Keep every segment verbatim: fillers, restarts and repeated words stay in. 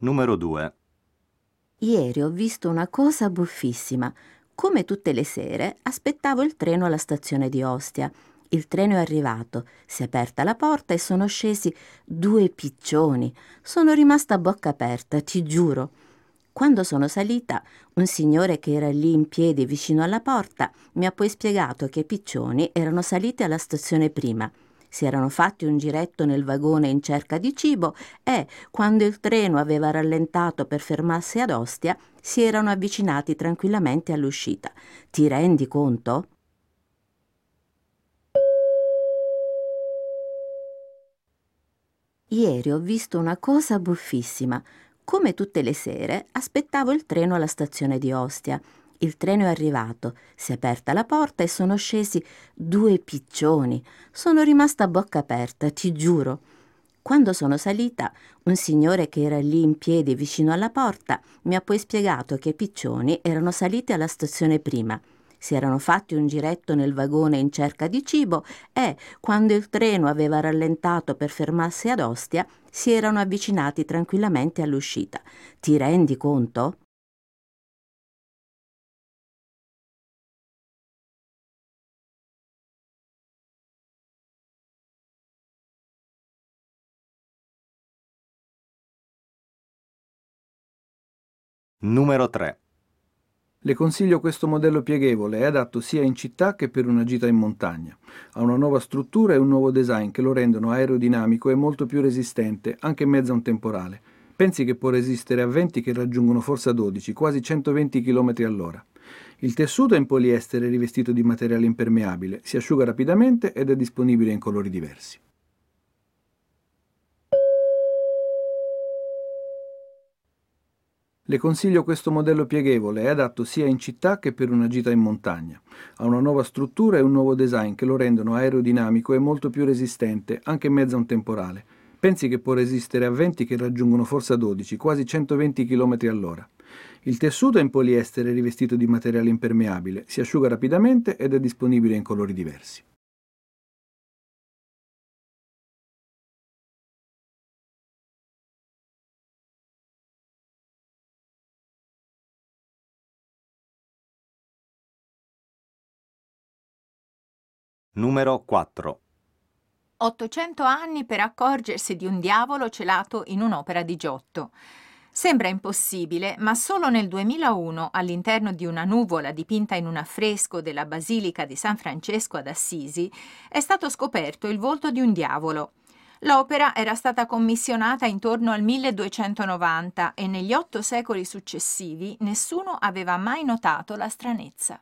Numero due. Ieri ho visto una cosa buffissima. Come tutte le sere, aspettavo il treno alla stazione di Ostia. Il treno è arrivato, si è aperta la porta e sono scesi due piccioni. Sono rimasta a bocca aperta, ti giuro. Quando sono salita, un signore che era lì in piedi vicino alla porta mi ha poi spiegato che i piccioni erano saliti alla stazione prima. Si erano fatti un giretto nel vagone in cerca di cibo e, quando il treno aveva rallentato per fermarsi ad Ostia, si erano avvicinati tranquillamente all'uscita. Ti rendi conto? Ieri ho visto una cosa buffissima. Come tutte le sere, aspettavo il treno alla stazione di Ostia. Il treno è arrivato, si è aperta la porta e sono scesi due piccioni. Sono rimasta a bocca aperta, ti giuro. Quando sono salita, un signore che era lì in piedi vicino alla porta mi ha poi spiegato che i piccioni erano saliti alla stazione prima. Si erano fatti un giretto nel vagone in cerca di cibo e, quando il treno aveva rallentato per fermarsi ad Ostia, si erano avvicinati tranquillamente all'uscita. Ti rendi conto? Numero tre. Le consiglio questo modello pieghevole, è adatto sia in città che per una gita in montagna. Ha una nuova struttura e un nuovo design che lo rendono aerodinamico e molto più resistente, anche in mezzo a un temporale. Pensi che può resistere a venti che raggiungono forza dodici, quasi centoventi chilometri all'ora. Il tessuto è in poliestere rivestito di materiale impermeabile, si asciuga rapidamente ed è disponibile in colori diversi. Le consiglio questo modello pieghevole, è adatto sia in città che per una gita in montagna. Ha una nuova struttura e un nuovo design che lo rendono aerodinamico e molto più resistente, anche in mezzo a un temporale. Pensi che può resistere a venti che raggiungono forza dodici, quasi centoventi chilometri all'ora. Il tessuto è in poliestere rivestito di materiale impermeabile, si asciuga rapidamente ed è disponibile in colori diversi. Numero quattro. ottocento anni per accorgersi di un diavolo celato in un'opera di Giotto. Sembra impossibile, ma solo nel duemilauno, all'interno di una nuvola dipinta in un affresco della Basilica di San Francesco ad Assisi, è stato scoperto il volto di un diavolo. L'opera era stata commissionata intorno al milleduecentonovanta e negli otto secoli successivi nessuno aveva mai notato la stranezza.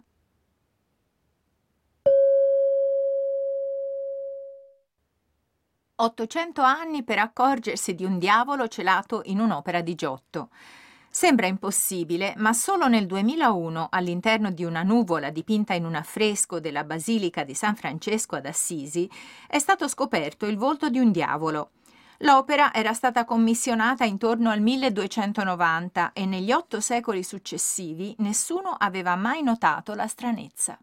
ottocento anni per accorgersi di un diavolo celato in un'opera di Giotto. Sembra impossibile, ma solo nel duemilauno, all'interno di una nuvola dipinta in un affresco della Basilica di San Francesco ad Assisi, è stato scoperto il volto di un diavolo. L'opera era stata commissionata intorno al milleduecentonovanta e negli otto secoli successivi nessuno aveva mai notato la stranezza.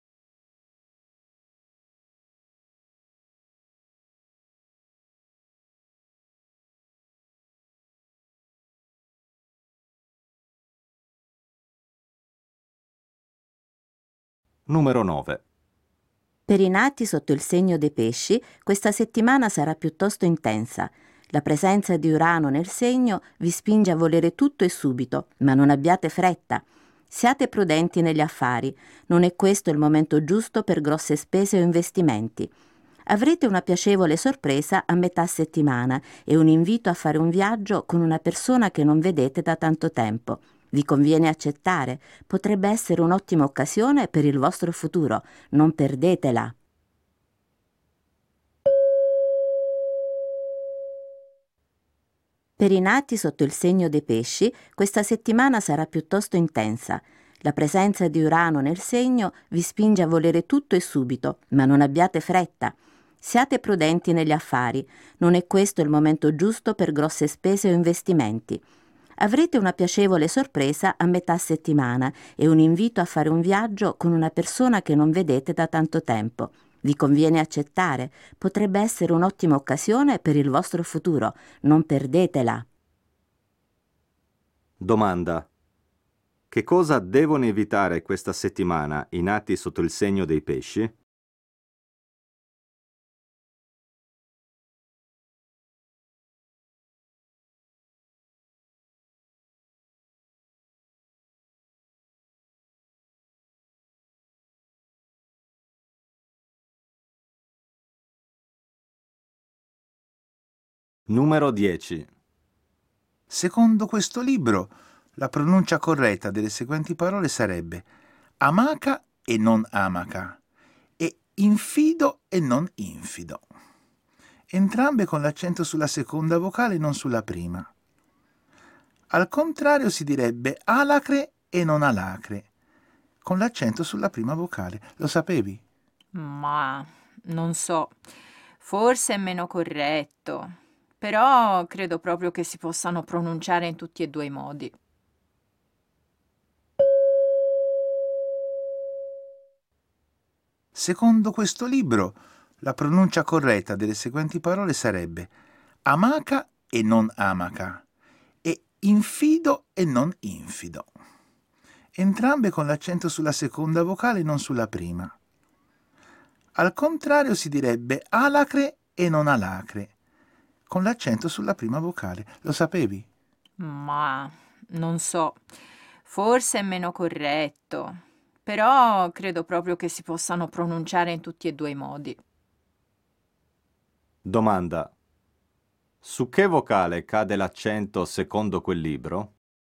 Numero nove. Per i nati sotto il segno dei pesci, questa settimana sarà piuttosto intensa. La presenza di Urano nel segno vi spinge a volere tutto e subito, ma non abbiate fretta. Siate prudenti negli affari, non è questo il momento giusto per grosse spese o investimenti. Avrete una piacevole sorpresa a metà settimana e un invito a fare un viaggio con una persona che non vedete da tanto tempo. Vi conviene accettare, potrebbe essere un'ottima occasione per il vostro futuro, non perdetela. Per i nati sotto il segno dei pesci, questa settimana sarà piuttosto intensa. La presenza di Urano nel segno vi spinge a volere tutto e subito, ma non abbiate fretta. Siate prudenti negli affari, non è questo il momento giusto per grosse spese o investimenti. Avrete una piacevole sorpresa a metà settimana e un invito a fare un viaggio con una persona che non vedete da tanto tempo. Vi conviene accettare, potrebbe essere un'ottima occasione per il vostro futuro, non perdetela. Domanda. Che cosa devono evitare questa settimana i nati sotto il segno dei pesci? Numero dieci. Secondo questo libro, la pronuncia corretta delle seguenti parole sarebbe amaca e non amaca e infido e non infido. Entrambe con l'accento sulla seconda vocale e non sulla prima. Al contrario si direbbe alacre e non alacre, con l'accento sulla prima vocale. Lo sapevi? Ma non so, forse è meno corretto, però credo proprio che si possano pronunciare in tutti e due i modi. Secondo questo libro, la pronuncia corretta delle seguenti parole sarebbe amaca e non amaca e infido e non infido. Entrambe con l'accento sulla seconda vocale e non sulla prima. Al contrario si direbbe alacre e non alacre, con l'accento sulla prima vocale. Lo sapevi? Ma non so, forse è meno corretto, però credo proprio che si possano pronunciare in tutti e due i modi. Domanda. Su che vocale cade l'accento secondo quel libro?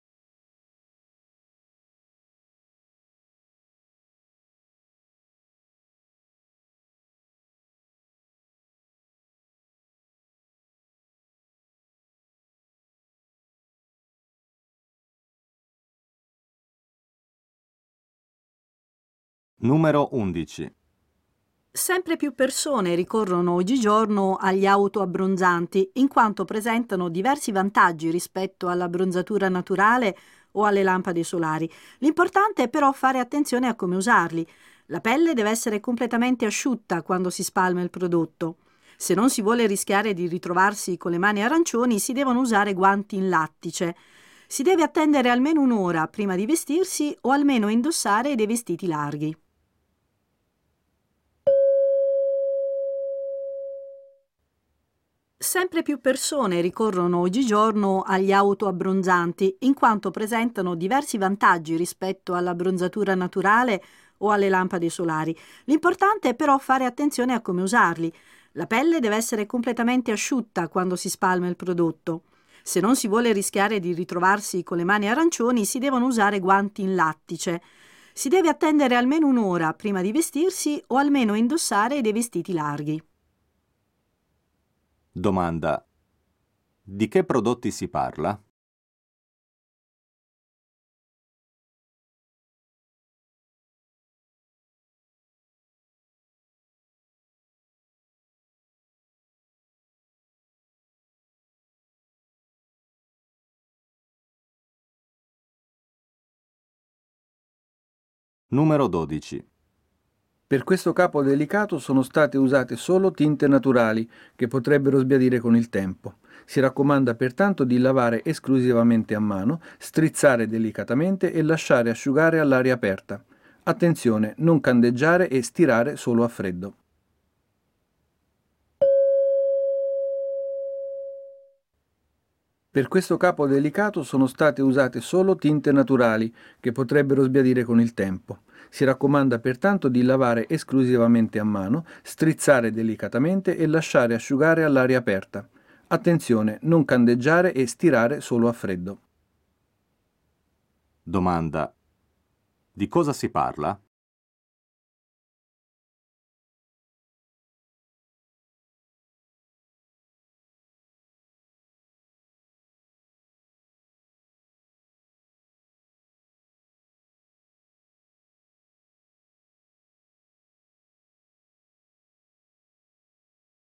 Numero undici. Sempre più persone ricorrono oggigiorno agli autoabbronzanti in quanto presentano diversi vantaggi rispetto all'abbronzatura naturale o alle lampade solari. L'importante è però fare attenzione a come usarli. La pelle deve essere completamente asciutta quando si spalma il prodotto. Se non si vuole rischiare di ritrovarsi con le mani arancioni, si devono usare guanti in lattice. Si deve attendere almeno un'ora prima di vestirsi o almeno indossare dei vestiti larghi. Sempre più persone ricorrono oggigiorno agli autoabbronzanti in quanto presentano diversi vantaggi rispetto all'abbronzatura naturale o alle lampade solari. L'importante è però fare attenzione a come usarli. La pelle deve essere completamente asciutta quando si spalma il prodotto. Se non si vuole rischiare di ritrovarsi con le mani arancioni, si devono usare guanti in lattice. Si deve attendere almeno un'ora prima di vestirsi o almeno indossare dei vestiti larghi. Domanda. Di che prodotti si parla? Numero dodici. Per questo capo delicato sono state usate solo tinte naturali che potrebbero sbiadire con il tempo. Si raccomanda pertanto di lavare esclusivamente a mano, strizzare delicatamente e lasciare asciugare all'aria aperta. Attenzione, non candeggiare e stirare solo a freddo. Per questo capo delicato sono state usate solo tinte naturali che potrebbero sbiadire con il tempo. Si raccomanda pertanto di lavare esclusivamente a mano, strizzare delicatamente e lasciare asciugare all'aria aperta. Attenzione, non candeggiare e stirare solo a freddo. Domanda. Di cosa si parla?